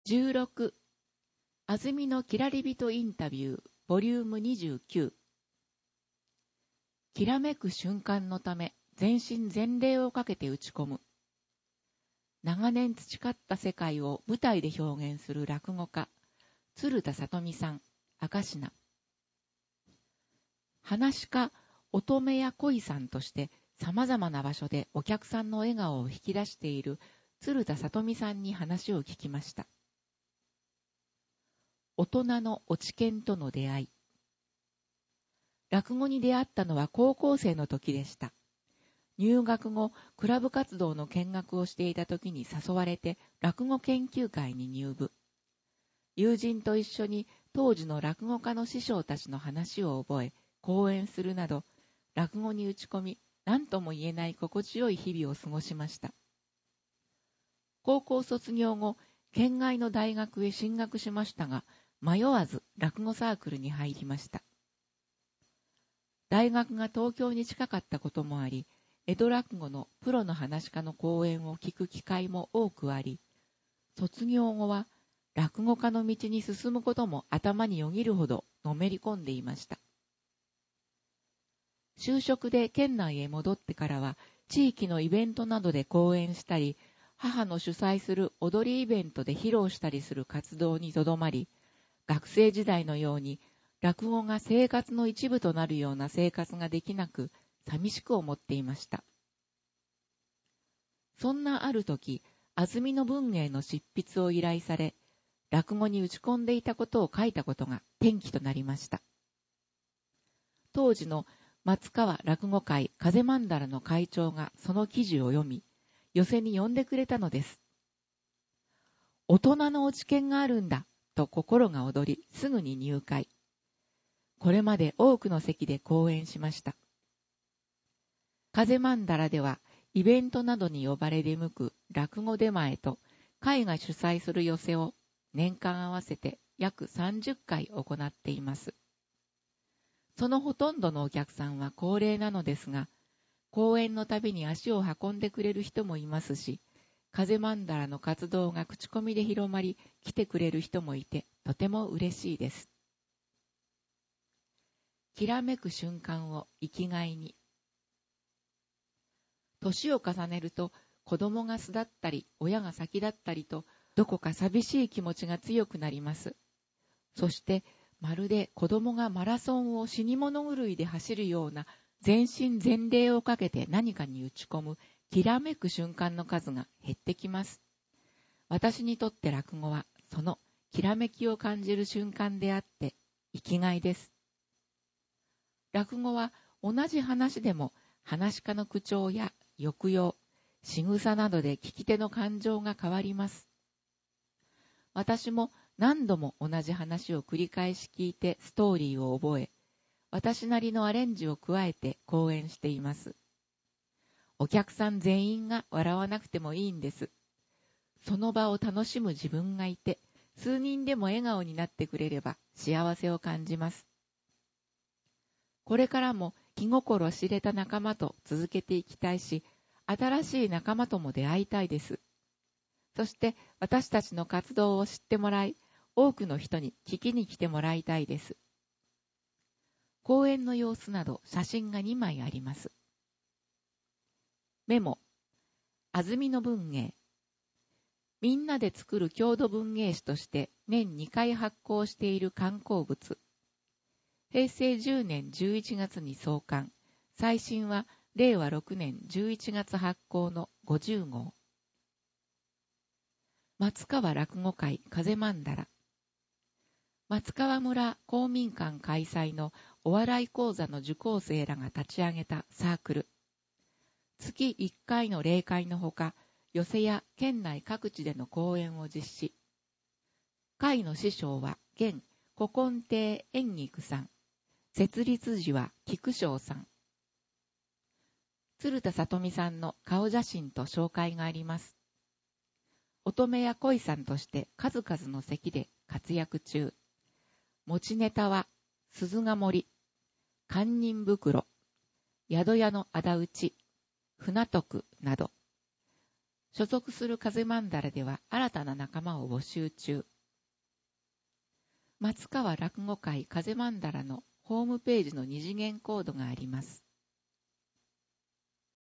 16、安住のきらりびとインタビュー、ボリューム29。きらめく瞬間のため、全身全霊をかけて打ち込む。長年培った世界を舞台で表現する落語家、鶴田里美さん、明科。噺家、乙女や恋さんとして、様々な場所でお客さんの笑顔を引き出している鶴田里美さんに話を聞きました。大人の落研との出会い。落語に出会ったのは高校生の時でした。入学後、クラブ活動の見学をしていた時に誘われて落語研究会に入部。友人と一緒に当時の落語家の師匠たちの話を覚え、講演するなど、落語に打ち込み、何とも言えない心地よい日々を過ごしました。高校卒業後、県外の大学へ進学しましたが、迷わず落語サークルに入りました。大学が東京に近かったこともあり、江戸落語のプロの噺家の講演を聞く機会も多くあり、卒業後は落語家の道に進むことも頭によぎるほどのめり込んでいました。就職で県内へ戻ってからは、地域のイベントなどで講演したり、母の主催する踊りイベントで披露したりする活動にとどまり、学生時代のように落語が生活の一部となるような生活ができなく、寂しく思っていました。そんなある時、安住の文芸の執筆を依頼され、落語に打ち込んでいたことを書いたことが転機となりました。当時の松川落語会風曼荼羅の会長がその記事を読み、寄席に呼んでくれたのです。大人の落研があるんだ、と心が躍り、すぐに入会。これまで多くの席で講演しました。風曼荼羅では、イベントなどに呼ばれ出向く落語出前と、会が主催する寄席を年間合わせて約30回行っています。そのほとんどのお客さんは高齢なのですが、公演のたびに足を運んでくれる人もいますし、風曼荼羅の活動が口コミで広まり、来てくれる人もいて、とても嬉しいです。きらめく瞬間を生きがいに。年を重ねると、子供が巣立ったり、親が先立ったりと、どこか寂しい気持ちが強くなります。そして、まるで子供がマラソンを死に物狂いで走るような、全身全霊をかけて何かに打ち込む、きらめく瞬間の数が減ってきます。私にとって落語は、そのきらめきを感じる瞬間であって、生きがいです。落語は同じ話でも、噺家の口調や抑揚、仕草などで聞き手の感情が変わります。私も何度も同じ話を繰り返し聞いてストーリーを覚え、私なりのアレンジを加えて講演しています。お客さん全員が笑わなくてもいいんです。その場を楽しむ自分がいて、数人でも笑顔になってくれれば幸せを感じます。これからも気心知れた仲間と続けていきたいし、新しい仲間とも出会いたいです。そして私たちの活動を知ってもらい、多くの人に聞きに来てもらいたいです。講演の様子など写真が2枚あります。メモ、安住の文芸。みんなで作る郷土文芸誌として年2回発行している刊行物。平成10年11月に創刊。最新は令和6年11月発行の50号。松川落語会風曼荼羅。松川村公民館開催のお笑い講座の受講生らが立ち上げたサークル。月1回の例会のほか、寄席や県内各地での講演を実施。会の師匠は現古今亭円菊さん。設立時は菊章さん。鶴田里美さんの顔写真と紹介があります。乙女や恋さんとして数々の席で活躍中。持ちネタは鈴ヶ森、堪忍袋、宿屋の仇討ち、船徳など。 所属する風マンダラでは新たな仲間を募集中。松川落語会風マンダラのホームページの二次元コードがあります。